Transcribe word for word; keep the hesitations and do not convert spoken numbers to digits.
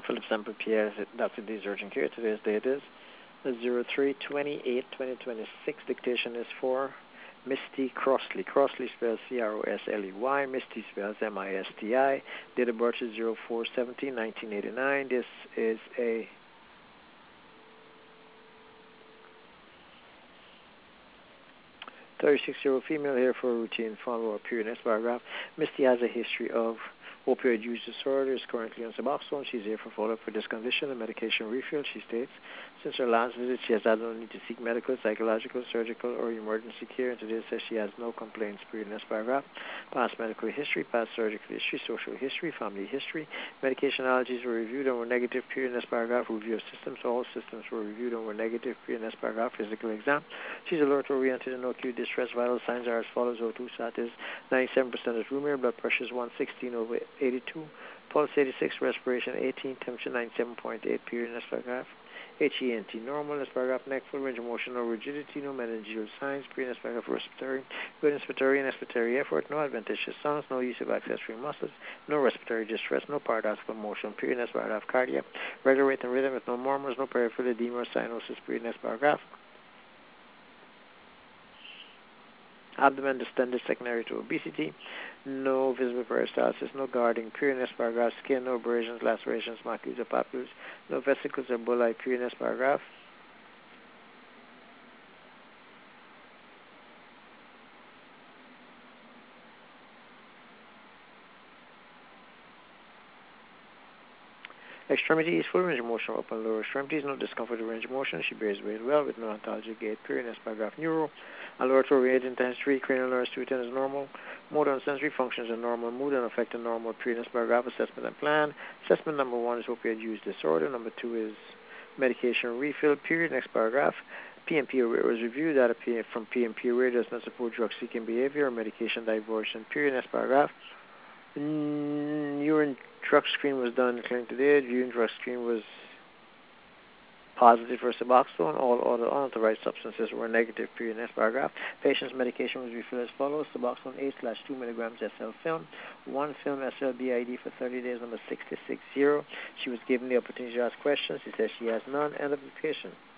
Philip Semper Pierre, Doctor D's Urgent Care. Today's date is zero three twenty-eight twenty twenty-six. Dictation is for Misty Crossley. Crossley spells C R O S L E Y. Misty spells M I S T I. Date of birth is zero four seventeen nineteen eighty-nine. This is a thirty-six-year-old female here for a routine follow-up period. Next paragraph. Misty has a history of opioid use disorder, is currently on Suboxone. She's here for follow-up for this condition and medication refill. She states, since her last visit, she has had no need to seek medical, psychological, surgical, or emergency care. And today says she has no complaints. Period. Next paragraph. Past medical history, past surgical history, social history, family history. Medication allergies were reviewed and were negative. Period. Next paragraph. Review of systems. All systems were reviewed and were negative. Period. Next paragraph. Physical exam. She's alert, oriented, and no acute distress. Vital signs are as follows. O two sat is ninety-seven percent is room air. Blood pressure is one sixteen over eighty-two. Pulse eighty-six. Respiration eighteen. Temperature ninety-seven point eight. Period. Next paragraph. H E N T normal. Next paragraph. Neck full range of motion, no rigidity, no meningeal signs. Period. Next paragraph. Respiratory. Good inspiratory and expiratory effort. No adventitious sounds. No use of accessory muscles. No respiratory distress. No paradoxical motion. Period. Next paragraph. Cardiac. Regular rate and rhythm with no murmurs. No peripheral edema or cyanosis. Period. Next paragraph. Abdomen distended secondary to obesity, no visible peristalsis, no guarding, period. Next paragraph. Skin, no abrasions, lacerations, macules or papules, no vesicles or bullae. Period. Next paragraph. Extremities, full range of motion, upper and lower extremities, no discomfort or range of motion. She bears weight well with no ontologic gait. Period. Next paragraph. Neuro, alert or rate intensity, cranial nerves two ten is normal. Motor and sensory functions are normal. Mood and affect are normal. Period. Next paragraph. Assessment and plan. Assessment number one is opioid use disorder. Number two is medication refill. Period. Next paragraph. P M P was reviewed. Data from P M P does not support drug-seeking behavior or medication diversion. Period. Next paragraph. Mm, urine drug screen was done in the clinic today. Urine drug screen was positive for Suboxone. All other unauthorized substances were negative. Period. Next paragraph. Patient's medication was refilled as follows. Suboxone eight slash two milligrams S L film. One film S L B I D for thirty days. Number six six zero. She was given the opportunity to ask questions. She says she has none. End of application.